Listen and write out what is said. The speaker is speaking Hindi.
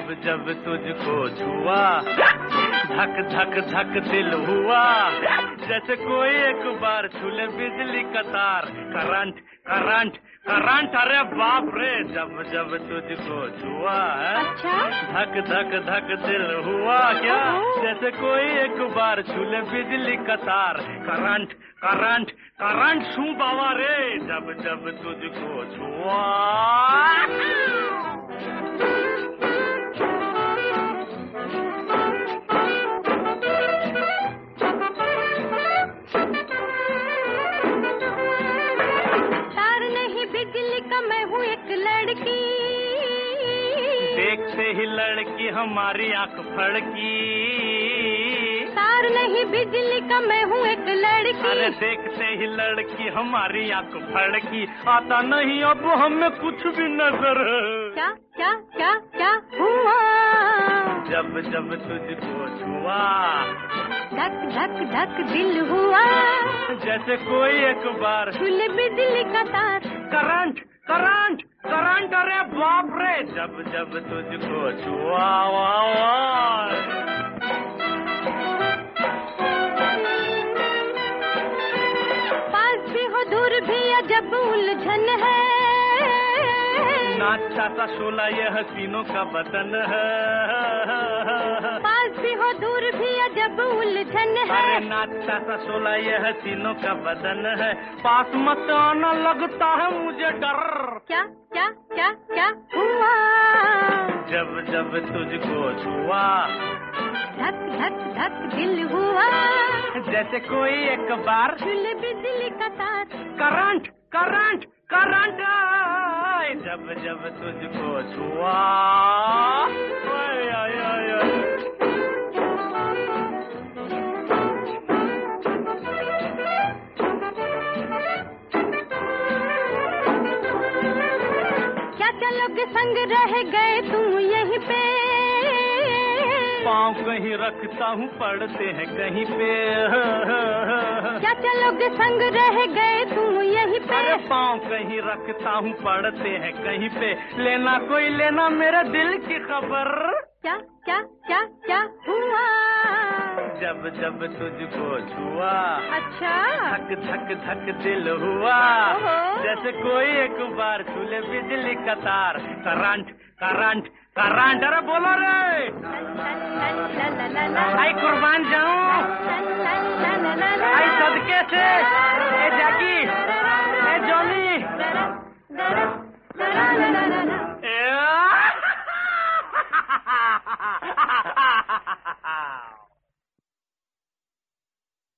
जब जब तुझको छुआ धक धक धक दिल हुआ, जैसे कोई एक बार छूले बिजली का तार। करंट करंट करंट, अरे बाप रे, जब जब तुझको छुआ है अच्छा? धक धक धक दिल हुआ क्या, जैसे कोई एक बार छूले बिजली का तार। करंट करंट करंट छू बाबा रे, जब जब तुझको छुआ। लड़की देखते ही लड़की हमारी आंख फड़की। तार नहीं बिजली का मैं हूँ एक लड़की। अरे देखते ही लड़की हमारी आंख फड़की, आता नहीं अब हमें कुछ भी नजर। क्या क्या क्या क्या हुआ जब जब तुझको छुआ, धक धक धक दिल हुआ, जैसे कोई एक बार छूले बिजली का तार। करंट करंट करंट, अरे बाप रे, जब जब तुझको छुआ। पास भी हो दूर भी अजब उलझन है, नाचा सा शोला ये हसीनों का बदन है। पास भी हो दूर भी अजब उलझन है, अरे नाचा सा शोला ये हसीनों का बदन है। पास मत आना लगता है मुझे डर। क्या क्या क्या क्या हुआ जब जब तुझको छुआ, धक धक धक दिल हुआ, जैसे कोई एक बार छूले बिजली का तार। करंट करंट करंट, जब जब तुझको छुआ। ओए आय आय आय। क्या चलोगे संग रह गए तुम यहीं पे, पाँव कहीं रखता हूँ पड़ते हैं कहीं पे। क्या चलोगे संग रह गए तुम यहीं पे। अरे पाँव कहीं रखता हूँ पड़ते हैं कहीं पे, लेना कोई लेना मेरे दिल की खबर। क्या क्या क्या क्या हुआ जब जब तुझको छुआ, अच्छा? धक धक धक दिल हुआ, जैसे कोई एक बार छूले बिजली का तार। करंट करंट करंट, अरे बोलो रे, आई कुर्बान जाऊं, आई सदके से, ए जैकी, ए जॉनी।